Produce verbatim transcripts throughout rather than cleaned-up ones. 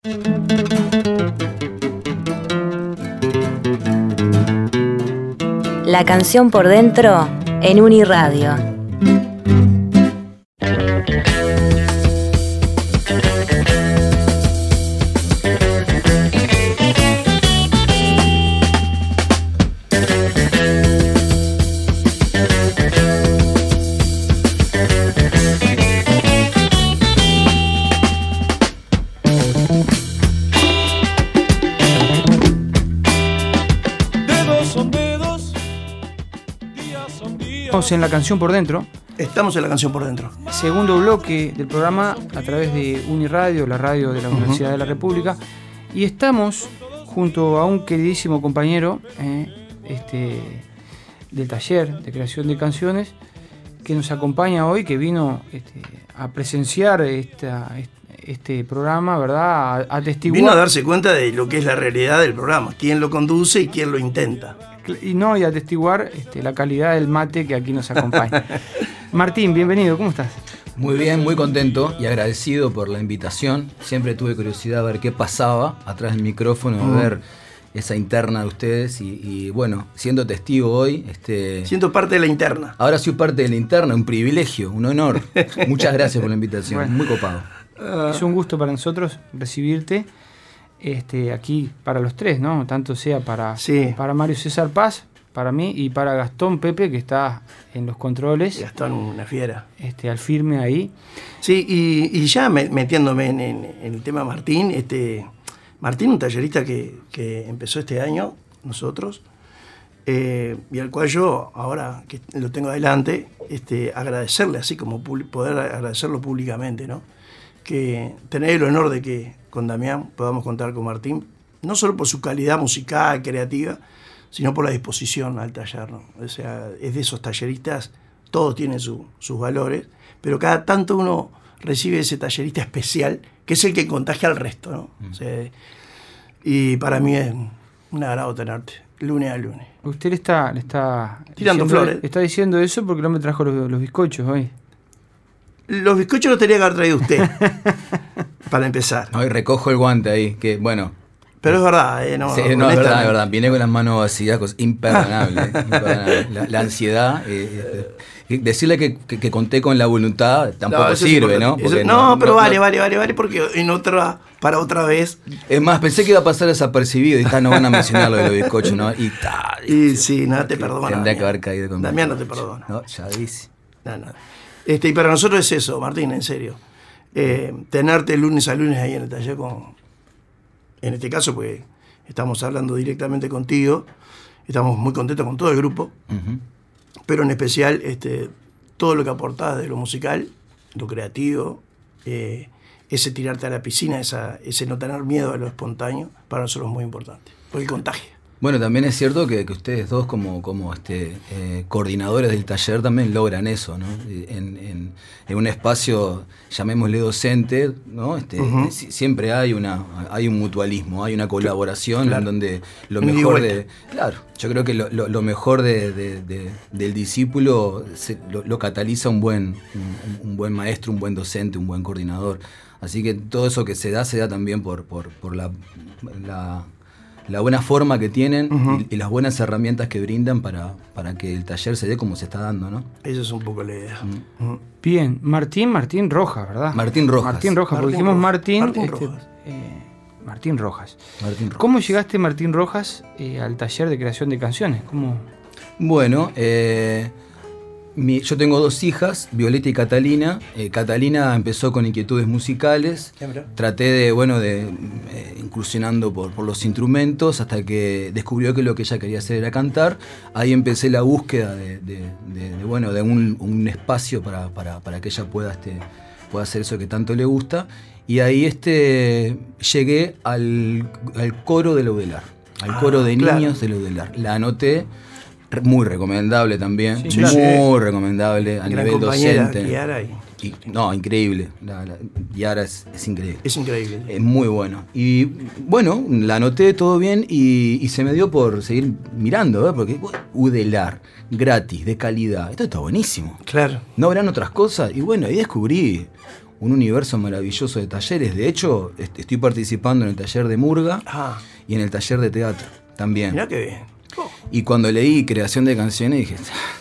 La canción por dentro en Uniradio. En la canción por dentro. Estamos en la canción por dentro. Segundo bloque del programa a través de Uniradio, la radio de la Universidad uh-huh. de la República. Y estamos junto a un queridísimo compañero eh, este, del taller de creación de canciones que nos acompaña hoy, que vino este, a presenciar esta, este programa, ¿verdad? A, a atestiguar. Vino a darse cuenta de lo que es la realidad del programa, quién lo conduce y quién lo intenta. Y no, y atestiguar este, la calidad del mate que aquí nos acompaña. Martín, bienvenido, ¿cómo estás? Muy bien, muy contento y agradecido por la invitación. Siempre tuve curiosidad de ver qué pasaba atrás del micrófono, mm. ver esa interna de ustedes y, y bueno, siendo testigo hoy... Este, Siento parte de la interna. Ahora soy parte de la interna, un privilegio, un honor. Muchas gracias por la invitación, bueno, muy copado. Uh, es un gusto para nosotros recibirte. Este, aquí para los tres, ¿no? Tanto sea para, sí. para Mario César Paz, para mí, y para Gastón Pepe, que está en los controles. Gastón, una fiera. Este, al firme ahí. Sí, y, y ya metiéndome en, en, en el tema Martín, este, Martín, un tallerista que, que empezó este año, nosotros, eh, y al cual yo, ahora que lo tengo adelante, este, agradecerle, así como poder agradecerlo públicamente, ¿no? Que tener el honor de que con Damián podamos contar con Martín, no solo por su calidad musical, creativa, sino por la disposición al taller, ¿no? O sea, es de esos talleristas, todos tienen su, sus valores, pero cada tanto uno recibe ese tallerista especial, que es el que contagia al resto, ¿no? Mm. O sea, y para mí es un agrado tenerte, lunes a lunes. Usted le está, le está tirando diciendo, flores. Está diciendo eso porque no me trajo los, los bizcochos hoy. Los bizcochos los tenía que haber traído usted, para empezar. Hoy recojo el guante ahí, que bueno... Pero es verdad, ¿eh? No, sí, no es verdad, es verdad. Vine con las manos vacías, cosa imperdonable. imperdonable. La, la ansiedad... Eh, eh, decirle que, que, que conté con la voluntad tampoco no, sirve, ¿no? Eso, no, no, pero no, vale, no, vale, vale, vale, porque en otra, para otra vez... Es más, pensé que iba a pasar desapercibido y ta, no van a mencionar lo de los bizcochos, ¿no? Y ta, y sí, nada te perdona. Tendría que haber caído con... Damián no te perdona. No, ya dice. No, no. Este, y para nosotros es eso, Martín, en serio. Eh, tenerte lunes a lunes ahí en el taller con... En este caso, pues estamos hablando directamente contigo. Estamos muy contentos con todo el grupo. Uh-huh. Pero en especial, este, todo lo que aportás de lo musical, lo creativo, eh, ese tirarte a la piscina, esa, ese no tener miedo a lo espontáneo, para nosotros es muy importante. Porque contagia. Bueno, también es cierto que, que ustedes dos como, como este, eh, coordinadores del taller también logran eso, ¿no? En, en, en un espacio, llamémosle docente, ¿no? Este, uh-huh. Siempre hay una hay un mutualismo, hay una colaboración claro. en donde lo un mejor de... Claro, yo creo que lo, lo, lo mejor de, de, de, del discípulo se, lo, lo cataliza un buen, un, un buen maestro, un buen docente, un buen coordinador. Así que todo eso que se da, se da también por, por, por la... la la buena forma que tienen uh-huh. y, y las buenas herramientas que brindan para, para que el taller se dé como se está dando, ¿no? Eso es un poco la idea. Uh-huh. Bien, Martín, Martín Rojas, ¿verdad? Martín Rojas. Martín Rojas, porque dijimos Rojas. Martín... Martín este, Rojas. Eh, Martín Rojas. Martín Rojas. ¿Cómo llegaste, Martín Rojas, eh, al taller de creación de canciones? ¿Cómo? Bueno, eh... Mi, yo tengo dos hijas, Violeta y Catalina. Eh, Catalina empezó con inquietudes musicales. Traté de, bueno, de eh, incursionando por, por los instrumentos hasta que descubrió que lo que ella quería hacer era cantar. Ahí empecé la búsqueda de, de, de, de bueno, de un, un espacio para, para, para que ella pueda, este, pueda hacer eso que tanto le gusta. Y ahí este, llegué al, al coro de Laudelar, al ah, coro de claro. niños de Laudelar. La anoté. Muy recomendable también, sí, muy sí. recomendable a Gran nivel docente. Yara y... Y, no, increíble. La, la, Yara es, es increíble. Es increíble. Es muy bueno. Y bueno, la anoté todo bien y, y se me dio por seguir mirando, ¿eh? Porque Udelar, gratis, de calidad. Esto está buenísimo. Claro. ¿No habrán otras cosas? Y bueno, ahí descubrí un universo maravilloso de talleres. De hecho, est- estoy participando en el taller de murga Ah, y en el taller de teatro también. mirá qué bien. Oh. Y cuando leí creación de canciones dije,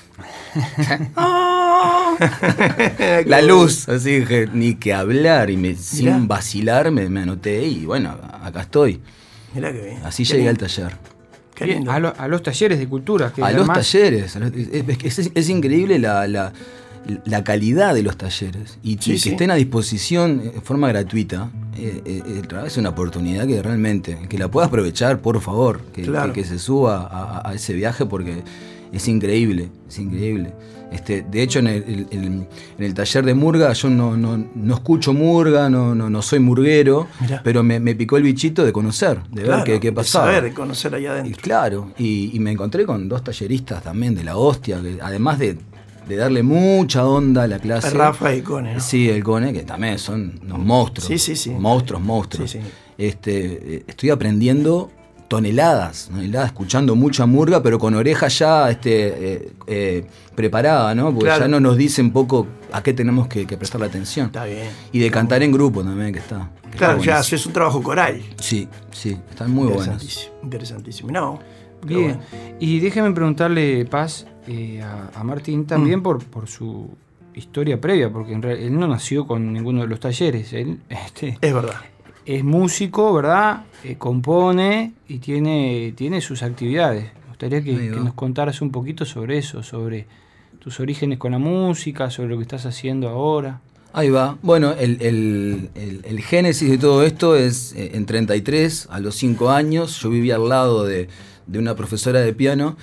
la luz, así dije, ni que hablar, y me, Mirá. sin vacilar me, me anoté y bueno, acá estoy. Mirá qué bien. Así Qué llegué lindo. al taller. Qué Bien, lindo. a, lo- a los talleres de cultura. Que A los además- talleres, a los- es, es- es increíble la, la- la calidad de los talleres y, Sí, y que sí. estén a disposición de forma gratuita. Eh, eh, eh, es una oportunidad que realmente, que la pueda aprovechar, por favor, que, Claro. que- que se suba a, a ese viaje porque es increíble, es increíble. Este, de hecho, en el, el- el- en el taller de murga yo no, no, no escucho murga, no, no, no soy murguero, Mirá. pero me, me picó el bichito de conocer, de Claro, ver qué, qué de pasaba. saber, de conocer allá Y adentro. claro, y, y me encontré con dos talleristas también de la hostia, que además de, de darle mucha onda a la clase. Rafa y Cone, ¿no? Sí, el Cone, que también son unos monstruos. Sí, sí, sí. Monstruos, monstruos. Sí, sí. Este, eh, estoy aprendiendo toneladas, toneladas, escuchando mucha murga, pero con oreja ya este, eh, eh, preparada, ¿no? Porque Claro. ya no nos dicen poco a qué tenemos que, que prestar la atención. Está bien. Y de cantar en grupo también, que está. que Claro, está ya buenísimo. haces un trabajo coral. Sí, sí, están muy buenos. Interesantísimo. Interesantísimo. No. pero Bien. bueno. Y déjeme preguntarle, Paz, eh, a, a Martín también Mm. por, por su historia previa, porque en real- él no nació con ninguno de los talleres. Él este, Es verdad. es músico, ¿verdad? Eh, compone y tiene, tiene sus actividades. Me gustaría que, Ahí va. que nos contaras un poquito sobre eso, sobre tus orígenes con la música, sobre lo que estás haciendo ahora. Ahí va. Bueno, el, el- el- el génesis de todo esto es eh, en treinta y tres, a los cinco años, yo vivía al lado de, de una profesora de piano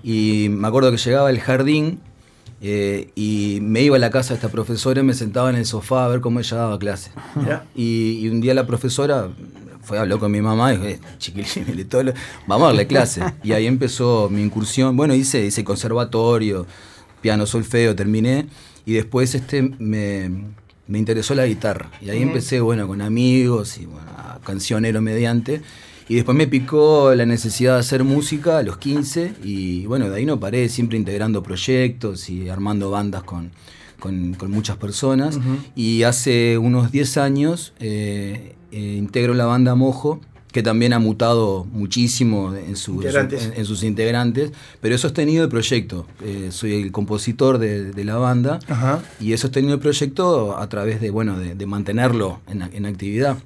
y me acuerdo que llegaba al jardín eh, y me iba a la casa de esta profesora y me sentaba en el sofá a ver cómo ella daba clase. Mirá. Y, y un día la profesora fue, habló con mi mamá y dijo, eh, chiquilín, mire, todo lo- vamos a darle clase. Y ahí empezó mi incursión. Bueno, hice, hice conservatorio, piano, solfeo, terminé. Y después este me, me interesó la guitarra. Y ahí Ujú. empecé, bueno, con amigos y bueno, cancionero mediante. Y después me picó la necesidad de hacer música a los quince. Y bueno, de ahí no paré, siempre integrando proyectos y armando bandas con, con, con muchas personas. Ujú. Y hace unos diez años eh, eh, integro la banda Mojo, que también ha mutado muchísimo en, su- Integrantes. en- en sus integrantes, pero he sostenido el proyecto. Eh, soy el compositor de, de la banda Ajá. y he sostenido el proyecto a través de, bueno, de, de mantenerlo en, en actividad.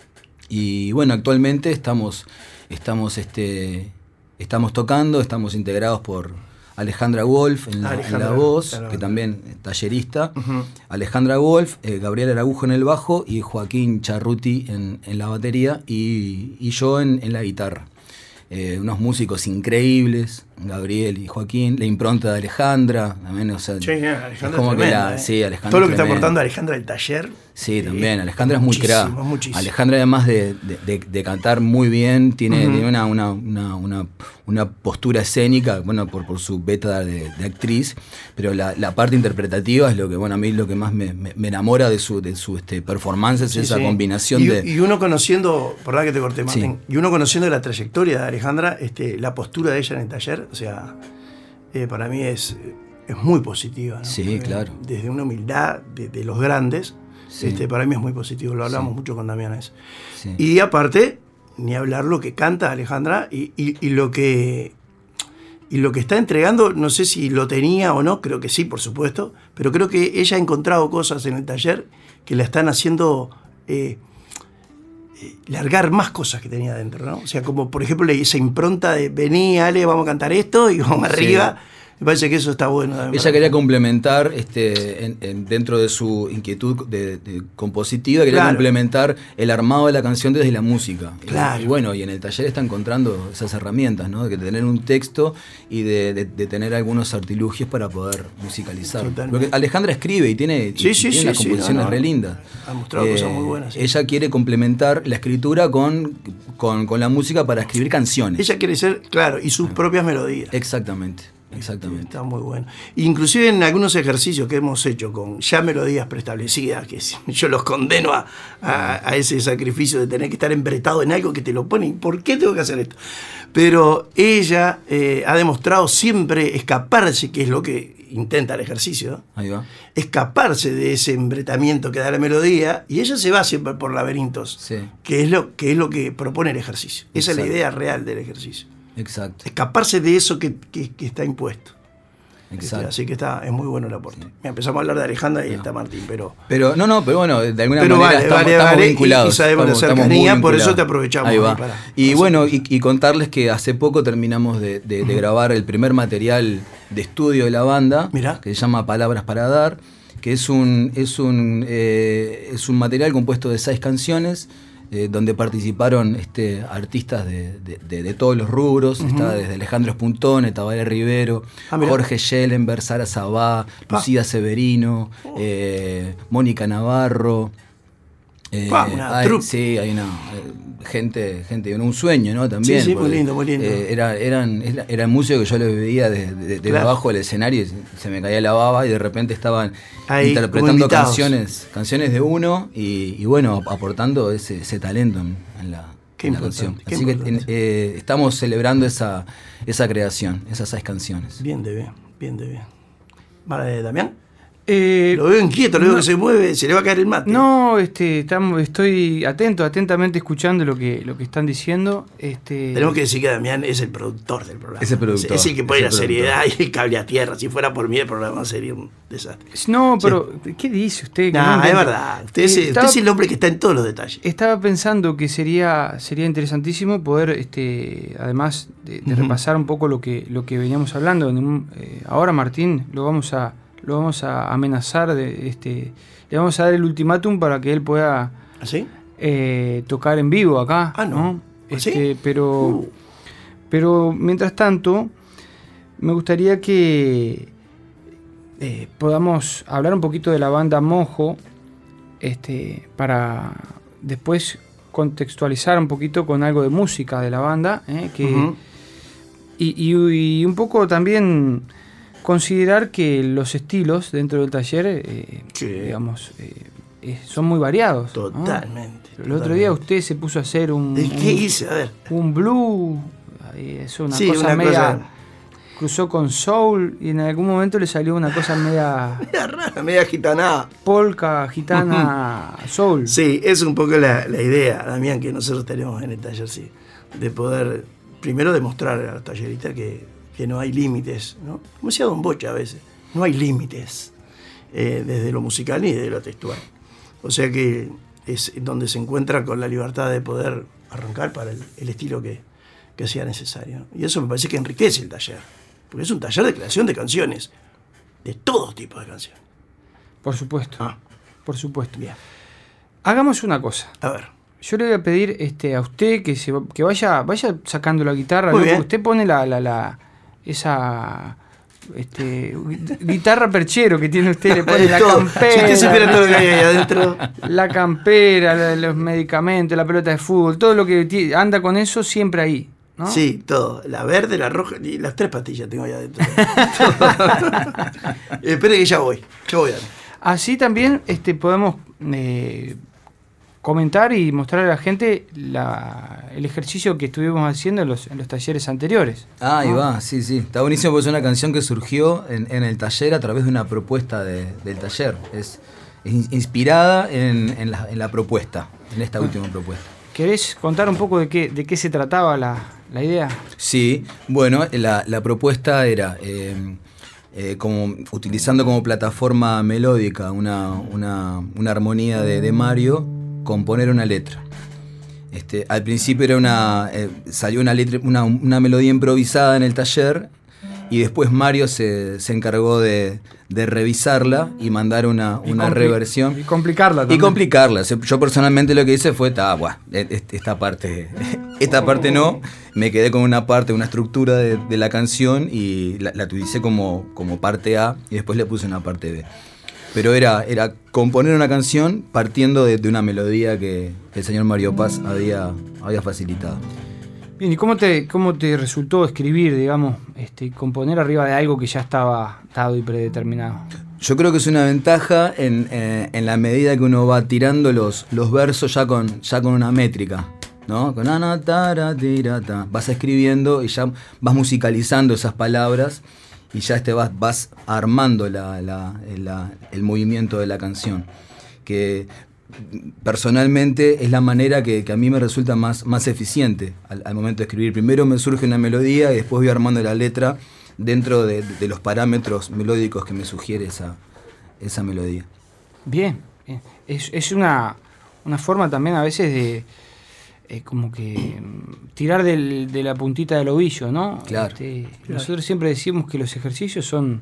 Y bueno, actualmente estamos, estamos, este, estamos tocando, estamos integrados por Alejandra Wolf en la, en la Alejandra, voz, claro. que también es tallerista, Ujú. Alejandra Wolf, eh, Gabriel Araújo en el bajo y Joaquín Charruti en, en la batería y, y yo en, en la guitarra. Eh, unos músicos increíbles, Gabriel y Joaquín, la impronta de Alejandra, también, o sea, Sí, Alejandra es como es que tremenda, la, ¿eh? sí, Alejandra Todo lo es que está tremenda. aportando Alejandra del taller. Sí, eh, también, Alejandra es muy muchísimo, cra. muchísimo. Alejandra además de, de- de- de cantar muy bien, tiene, Ujú. tiene una, una, una, una, una postura escénica, bueno, por, por su beta de, de actriz, pero la, la parte interpretativa es lo que, bueno, a mí lo que más me, me- me enamora de su, de su este, performance, es Sí, esa sí. combinación y, de... y uno conociendo, por verdad que te corté, Martín, Sí. y uno conociendo la trayectoria de Alejandra, este, la postura de ella en el taller, o sea, eh, para mí es, es muy positiva, ¿no? Sí, Eh, claro. Desde una humildad de, de los grandes, Sí. este, para mí es muy positivo, lo hablamos Sí. mucho con Damián eso. sí. Y aparte, ni hablar lo que canta Alejandra y, y- y lo que y lo que está entregando, no sé si lo tenía o no, creo que sí, por supuesto, pero creo que ella ha encontrado cosas en el taller que la están haciendo eh, eh, largar más cosas que tenía adentro, ¿no? O sea, como por ejemplo esa impronta de vení, Ale, vamos a cantar esto y vamos Sí. arriba. Me parece que eso está bueno. también Ella para- quería complementar, este, en- en- dentro de su inquietud de, de compositiva, quería Claro. complementar el armado de la canción desde la música. Y- Claro. Y, bueno, y en el taller está encontrando esas herramientas, ¿no? De tener un texto y de, de- de tener algunos artilugios para poder musicalizar. Totalmente. Porque Alejandra escribe y tiene, y- Sí, y sí, tiene sí, unas sí, composiciones no, no. re lindas. Ha mostrado cosas muy buenas, sí. Ella quiere complementar la escritura con, con, con la música para escribir canciones. Ella quiere ser, claro, y sus propias melodías. Exactamente, exactamente. Está muy bueno. Inclusive en algunos ejercicios que hemos hecho con ya melodías preestablecidas, que si- yo los condeno a, a- a ese sacrificio de tener que estar embretado en algo que te lo pone. ¿Por qué tengo que hacer esto? Pero ella eh, ha demostrado siempre escaparse, que es lo que intenta el ejercicio, Ahí va. escaparse de ese embretamiento que da la melodía, y ella se va siempre por laberintos, Sí. que es lo que es lo que propone el ejercicio. Esa Exacto. es la idea real del ejercicio. Exacto. Escaparse de eso que, que, que está impuesto. Exacto. Así que está, es muy bueno el aporte. Mira, empezamos a hablar de Alejandra y No. está Martín, pero... Pero, no, no, pero bueno, de alguna Pero manera vale, estamos, vale, estamos vale, y- vinculados. y sabemos de estamos, estamos cercanía, muy por eso vinculados. te aprovechamos Ahí va. ahí para- y para bueno, hacer y, y contarles que hace poco terminamos de, de- de grabar el primer material de estudio de la banda, Mirá. que se llama Palabras para Dar, que es un, es un, eh, es un material compuesto de seis canciones, eh, donde participaron este, artistas de, de- de- de todos los rubros. Ujú. Está desde Alejandro Espuntone, Tabaré Rivero, Ah, mirá. Jorge Schellenberg, Sara Sabá, Pa. Lucía Severino, eh, Mónica Navarro. eh, Pa, una hay- troupe. sí, hay una eh, gente, gente, un sueño, ¿no? También. Sí, sí, muy porque, lindo, muy lindo. eh, era, eran, era- eran músicos que yo los veía desde de, de Claro. abajo del escenario y se me caía la baba y de repente estaban Ahí, como interpretando invitados. canciones, canciones de uno y, y bueno, aportando ese, ese talento en, en la, Qué en la importante, canción. qué Así que importante. en- eh, estamos celebrando esa, esa creación, esas seis canciones. Bien de bien, bien de bien. Vale, Damián. Eh, Lo veo inquieto, lo veo no. que se mueve, se le va a caer el mate. No, este, estamos, estoy atento, atentamente escuchando lo que, lo que están diciendo. Este, Tenemos que decir que Damián es el productor del programa. Es el productor, Es el que pone es la el seriedad y el cable a tierra. Si fuera por mí, el programa sería un desastre. No, pero ¿qué dice usted? Que No, no es inventa. verdad. Usted, es, Eh, usted estaba- es el hombre que está en todos los detalles. Estaba pensando que sería sería interesantísimo poder, este, además de, de Ujú. repasar un poco lo que lo que veníamos hablando. En un- eh, ahora Martín lo vamos a lo vamos a amenazar, de, este, le vamos a dar el ultimátum para que él pueda ¿Así? eh, tocar en vivo acá. Ah, no. ¿Así? Este, pero Uh, pero mientras tanto me gustaría que eh, podamos hablar un poquito de la banda Mojo, este, para después contextualizar un poquito con algo de música de la banda, ¿eh? que, ujú. y, y- y un poco también considerar que los estilos dentro del taller, eh, Sí. digamos, eh, eh, son muy variados, ¿no? Totalmente. El otro día totalmente. usted se puso a hacer un, ¿De qué un- hice? A ver. un blue, eh, es una Sí, cosa una media, cosa- cruzó con soul y en algún momento le salió una cosa media Media rara, media gitanada. polka, gitana, soul. Sí, es un poco la, la idea, Damián, que nosotros tenemos en el taller, sí. De poder, primero, demostrar a los talleristas que, que no hay límites, ¿no? Como decía Don Bocha a veces, no hay límites, eh, desde lo musical ni desde lo textual. O sea que es donde se encuentra con la libertad de poder arrancar para el, el estilo que, que sea necesario, ¿no? Y eso me parece que enriquece el taller, porque es un taller de creación de canciones, de todo tipo de canciones. Por supuesto, Ah, por supuesto. bien. Hagamos una cosa. A ver. Yo le voy a pedir este, a usted que, se, que vaya, vaya sacando la guitarra. Muy ¿no? bien. Usted pone la, la, la esa este, gui- guitarra perchero que tiene usted, le pone la Todo. campera. Si usted supiera todo lo que hay ahí adentro. La campera, la- los medicamentos, la pelota de fútbol, todo lo que ti- anda con eso siempre ahí, ¿no? Sí, todo. La verde, la roja y las tres pastillas tengo ahí adentro. Espere que ya voy. Ya voy. Dani. Así también este, podemos eh, comentar y mostrar a la gente la- el ejercicio que estuvimos haciendo en los, en los talleres anteriores. Ah, ahí ¿no? va, sí, sí. Está buenísimo porque es una canción que surgió en, en el taller a través de una propuesta de- del taller. Es, es in- inspirada en, en la, en la propuesta, en esta última propuesta. ¿Querés contar un poco de qué, de qué se trataba la, la idea? Sí, bueno, la, la propuesta era, eh, eh, como utilizando como plataforma melódica una, una, una armonía de, de Mario, componer una letra. Este, al principio era una, eh, salió una, letra, una, una melodía improvisada en el taller y después Mario se, se encargó de, de revisarla y mandar una, Y una compli- reversión. Y complicarla también. Y complicarla. Se- Yo personalmente lo que hice fue, ta, buah, e- e- esta parte, esta parte no. Me quedé con una parte, una estructura de, de la canción y la, la utilicé como, como parte A y después le puse una parte B. Pero era, era componer una canción partiendo de, de una melodía que el señor Mario Paz había, había facilitado. Bien, ¿y cómo te, cómo te resultó escribir, digamos, este, componer arriba de algo que ya estaba dado y predeterminado? Yo creo que es una ventaja en, eh, en la medida que uno va tirando los, los versos ya con, ya con una métrica, ¿no? Con ana, tara, tira, ta. Vas escribiendo y ya vas musicalizando esas palabras y ya este vas, vas armando la, la, la, el movimiento de la canción. Que personalmente es la manera que, que a mí me resulta más, más eficiente al, al momento de escribir. Primero me surge una melodía y después voy armando la letra dentro de, de los parámetros melódicos que me sugiere esa, esa melodía. Bien, bien. Es, es una, una forma también a veces de eh, como que tirar del, de la puntita del ovillo, ¿no? Claro. Este, Claro. Nosotros siempre decimos que los ejercicios son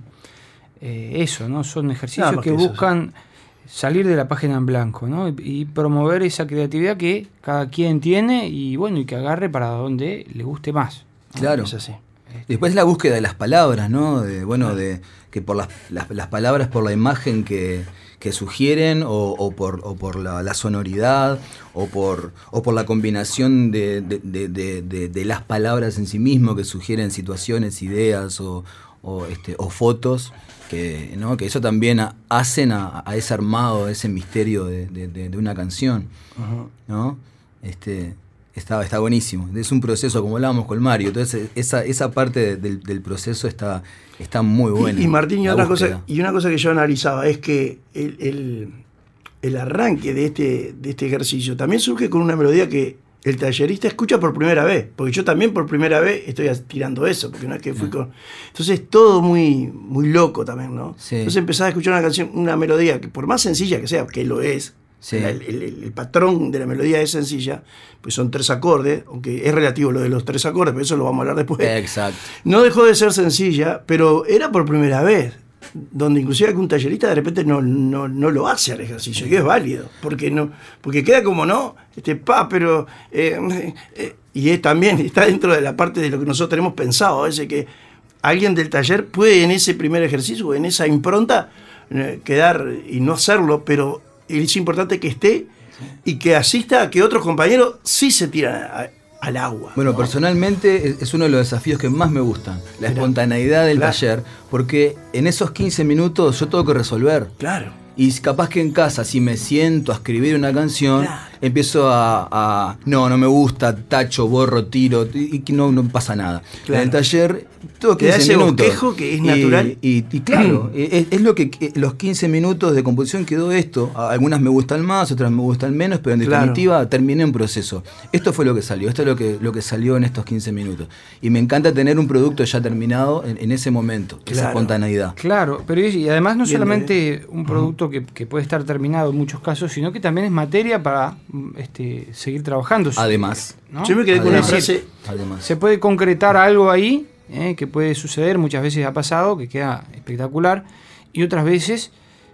eh, eso, ¿no? Son ejercicios Nada más que, que eso, buscan salir de la página en blanco, ¿no? Y, y promover esa creatividad que cada quien tiene y bueno, y que agarre para donde le guste más, ¿no? Claro. Es así. Después la búsqueda de las palabras, ¿no? De, bueno, de que por las, las, las palabras, por la imagen que, que sugieren, o, o por, o por la, la sonoridad, o por, o por la combinación de, de, de, de, de, de las palabras en sí mismo que sugieren situaciones, ideas o, o, este, o fotos, que, ¿no? Que eso también a, hacen a, a ese armado, a ese misterio de, de, de, de una canción, Ajá. ¿no? Este, Está, está buenísimo. Es un proceso, como hablábamos con Mario. Entonces, esa, esa parte del, del proceso está, está muy buena. Y, y Martín, y la otra, búsqueda. cosa, y una cosa que yo analizaba es que el, el, el arranque de este, de este ejercicio también surge con una melodía que el tallerista escucha por primera vez. Porque yo también por primera vez estoy tirando eso. Porque una vez que fui con. Entonces, todo muy, muy loco también, ¿no? Sí. Entonces empezás a escuchar una canción, una melodía que, por más sencilla que sea, que lo es. Sí. El, el, el patrón de la melodía es sencilla, pues son tres acordes, aunque es relativo lo de los tres acordes, pero eso lo vamos a hablar después. Exacto. No dejó de ser sencilla, pero era por primera vez, donde inclusive que un tallerista de repente no, no, no lo hace al ejercicio, y es válido, porque no, porque queda como no, este pa, pero eh, eh, y es también está dentro de la parte de lo que nosotros tenemos pensado, a veces que alguien del taller puede en ese primer ejercicio, en esa impronta, eh, quedar y no hacerlo, pero es importante que esté y que asista a que otros compañeros sí se tiran a, al agua. Bueno, ¿no? personalmente es, es uno de los desafíos que más me gustan, la Mirá. espontaneidad del Claro. taller, porque en esos quince minutos yo tengo que resolver. Claro. Y capaz que en casa, si me siento a escribir una canción, Claro. empiezo a, a... No, no me gusta, tacho, borro, tiro, y que no, no pasa nada. Claro. En el taller, todo Te da quince ese minutos. bosquejo que es Y- natural. Y, y claro, es, es lo que los quince minutos de composición quedó esto. A- Algunas me gustan más, otras me gustan menos, pero en Claro. definitiva terminé un proceso. Esto fue lo que salió, esto es lo que, lo que salió en estos quince minutos. Y me encanta tener un producto ya terminado en, en ese momento, esa Claro. espontaneidad. Claro, pero y y además no Bien, solamente un producto que, que puede estar terminado en muchos casos, sino que también es materia para mm, este, seguir trabajando. Además, ¿no? Yo me quedé con una Es decir, frase. además. se puede concretar algo ahí, eh, que puede suceder, muchas veces ha pasado, que queda espectacular, y otras veces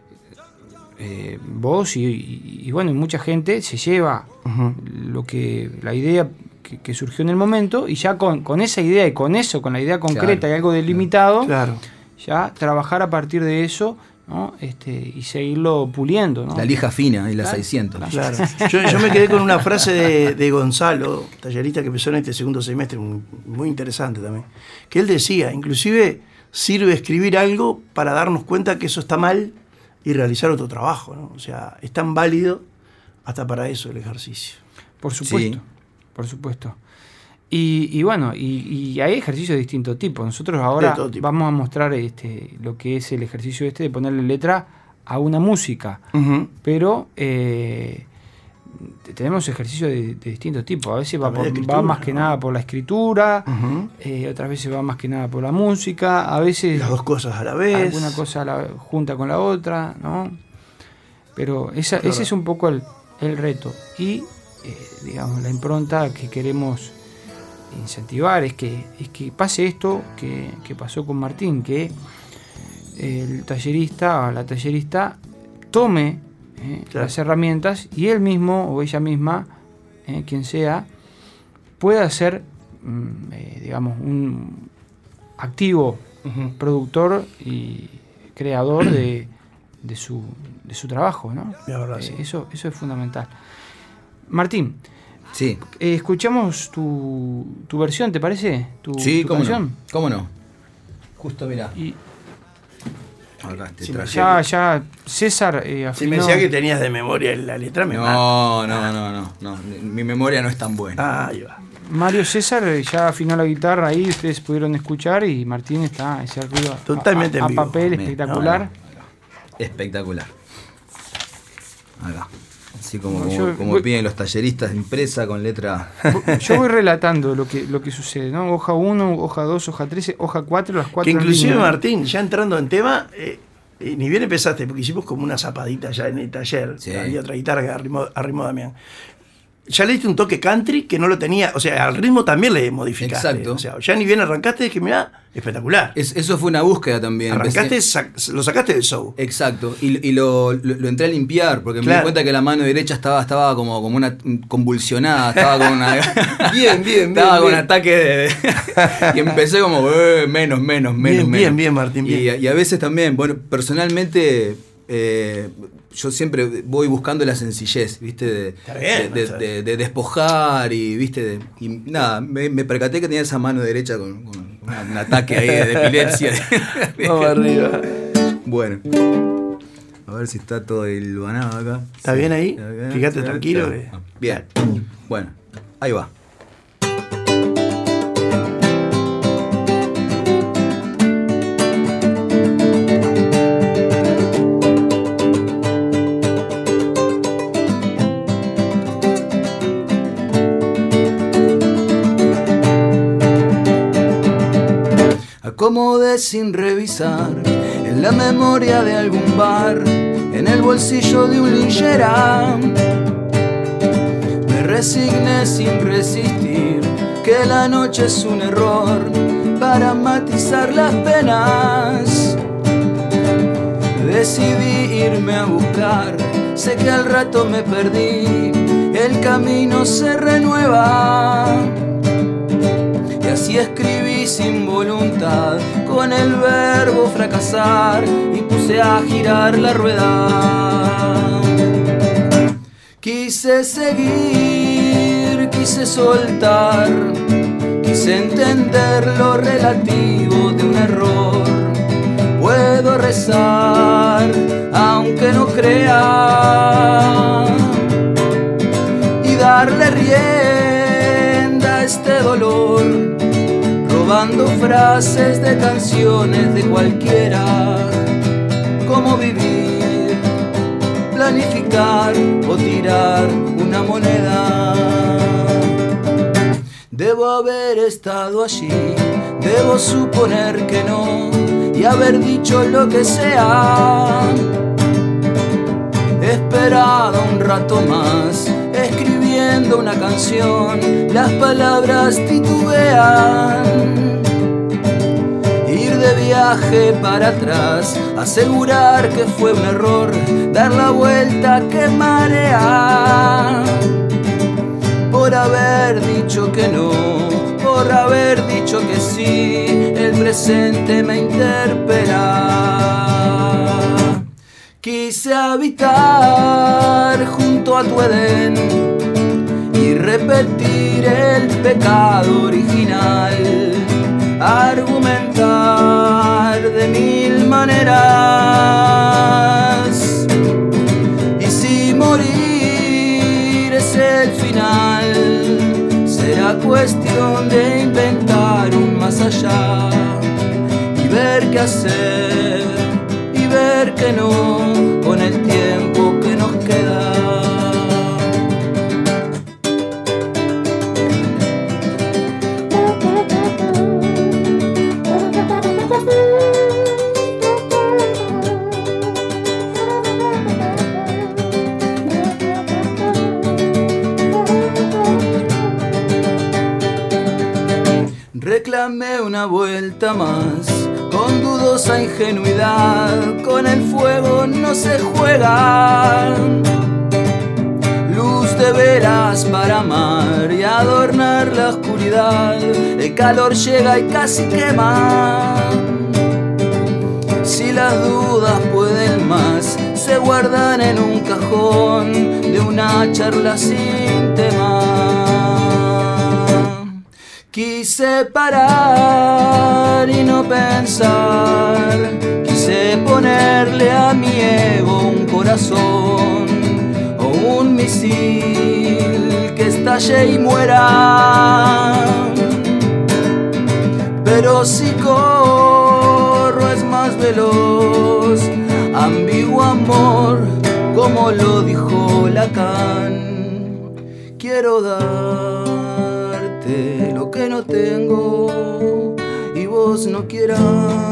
eh, vos y, y- y bueno, y mucha gente se lleva Ujú. lo que la idea que, que surgió en el momento, y ya con, con esa idea y con eso, con la idea concreta Claro. y algo delimitado, Claro. ya trabajar a partir de eso, ¿no? Este, y seguirlo puliendo, ¿no? La lija fina y la Claro. seiscientos. Claro. Yo, yo me quedé con una frase de, de Gonzalo, tallerista que empezó en este segundo semestre, muy, muy interesante también, que él decía, inclusive sirve escribir algo para darnos cuenta que eso está mal y realizar otro trabajo, ¿no? O sea, es tan válido hasta para eso el ejercicio. Por supuesto, Sí. por supuesto. Y, y bueno, y, y hay ejercicios de distinto tipo. Nosotros ahora De todo tipo. vamos a mostrar este, lo que es el ejercicio este de ponerle letra a una música. Ujú. Pero eh, t- tenemos ejercicios de, de distinto tipo. A veces va, También de por- va escritura, más que ¿no? nada por la escritura, Ujú. eh, otras veces va más que nada por la música, a veces Las dos cosas a la vez. alguna cosa la, junta con la otra, ¿no? Pero esa, Claro. ese es un poco el, el reto. Y, eh, digamos, la impronta que queremos incentivar es que, es que pase esto que, que pasó con Martín, que el tallerista o la tallerista tome eh, Claro. las herramientas y él mismo o ella misma, eh, quien sea, pueda ser, mm, eh, digamos, un activo Ujú. productor y creador de, de, su, de su trabajo, ¿no? La verdad, Eh, sí. eso, eso es fundamental. Martín, Sí, eh, escuchamos tu, tu versión, ¿te parece? Tu, sí, tu cómo canción. no. ¿Cómo no? Justo, mirá. Y Acá te Sí, traje. ya, ya César eh, Si afinó. me decía que tenías de memoria la letra, me mata. No, no, no, no, no. Mi memoria no es tan buena. Ah, ahí va. Mario César ya afinó la guitarra ahí, ustedes pudieron escuchar, y Martín está ese ruido totalmente a, a, en vivo. a papel, espectacular. No, no. Espectacular. Acá. Así como, como, Yo como voy, piden los talleristas, impresa con letra. Yo voy relatando lo que, lo que sucede, ¿no? Hoja uno, hoja dos, hoja tres, hoja cuatro, las cuatro. Que inclusive, líneas. Martín, ya entrando en tema, eh, eh, ni bien empezaste, porque hicimos como una zapadita ya en el taller. Sí. Había otra guitarra que arrimó, arrimó Damián. Ya le diste un toque country que no lo tenía, o sea, al ritmo también le modificaste. Exacto. O sea, ya ni bien arrancaste, es que mirá, espectacular. Es, eso fue una búsqueda también. Arrancaste, Empecé, sac, lo sacaste del show. Exacto, y, y lo, lo, lo entré a limpiar, porque Claro. me di cuenta que la mano derecha estaba, estaba como, como una convulsionada, estaba con una. Bien, bien, Estaba bien, con bien. ataque de. de- y empecé como, eh, menos, menos, menos, Bien, menos. bien, bien, Martín, bien. Y, y a veces también, bueno, personalmente. Eh, yo siempre voy buscando la sencillez, ¿viste? De, Está bien, de, está de- bien. de despojar y, ¿viste? De- y nada, me, me percaté que tenía esa mano derecha con, con una- un ataque ahí de epilepsia. Vamos arriba. Bueno, a ver si está todo hilvanado acá. ¿Está bien ahí? Acá. Fíjate tranquilo. Ah, que- Bien, bueno, ahí va. Acomodé sin revisar en la memoria de algún bar, en el bolsillo de un linchera. Me resigné sin resistir, que la noche es un error para matizar las penas. Decidí irme a buscar, sé que al rato me perdí, el camino se renueva. Y así escribí sin voluntad, con el verbo fracasar, y puse a girar la rueda. Quise seguir, quise soltar, quise entender lo relativo de un error. Puedo rezar, aunque no crea, y darle rienda a este dolor, robando frases de canciones de cualquiera. Cómo vivir, planificar o tirar una moneda. Debo haber estado allí, debo suponer que no, y haber dicho lo que sea. He esperado un rato más, escribiendo una canción, las palabras titubean. Ir de viaje para atrás, asegurar que fue un error, dar la vuelta que marea. Por haber dicho que no, por haber dicho que sí, el presente me interpela. Quise habitar junto a tu Edén y repetir el pecado original, argumentar de mil maneras. Y si morir es el final, será cuestión de inventar un más allá y ver qué hacer y ver que no con el tiempo que nos queda. Reclamé una vuelta más, con dudosa ingenuidad, con el fuego no se juega. Luz de velas para amar y adornar la oscuridad, el calor llega y casi quema. Si las dudas pueden más, se guardan en un cajón de una charla sin tema. Quise parar y no pensar, quise ponerle a mi ego un corazón o un misil que estalle y muera. quiero darte lo que no tengo y vos no quieras.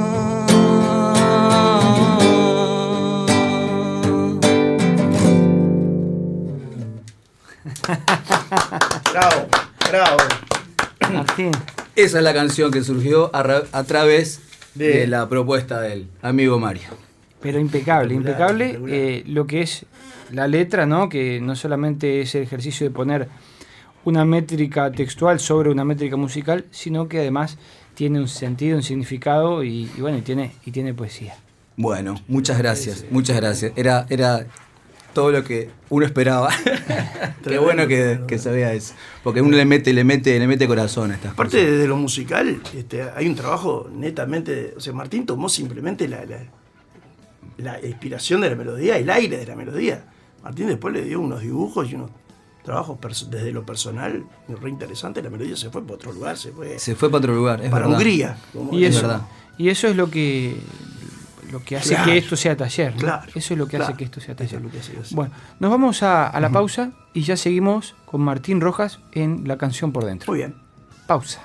Bravo, bravo. Martín. Esa es la canción que surgió a, ra- a través de... De- de la propuesta del amigo Mario. Pero impecable, Espectacular, impecable espectacular. eh, lo que es la letra, ¿no? Que no solamente es el ejercicio de poner una métrica textual sobre una métrica musical, sino que además tiene un sentido, un significado y, y bueno, y tiene, y tiene poesía. Bueno, muchas gracias, muchas gracias. Era, era todo lo que uno esperaba. Qué bueno que, que sabía eso. Porque uno le mete, le mete, le mete corazón a estas Aparte cosas. de lo musical, este, hay un trabajo netamente. O sea, Martín tomó simplemente la, la, la inspiración de la melodía, el aire de la melodía. Martín después le dio unos dibujos y unos trabajos perso- desde lo personal re interesante. La melodía se fue para otro lugar, se fue Se fue para otro lugar, es para verdad. Hungría. como Y es eso, verdad. y eso es lo que lo que hace Claro. que esto sea taller, ¿no? Claro, Eso es lo que hace claro. que esto sea Eso taller. es lo que hace que sea. Bueno, nos vamos a, a la pausa y ya seguimos con Martín Rojas en La canción por dentro. Muy bien. Pausa.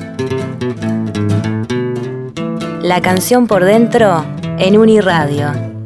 La canción por dentro en Uniradio.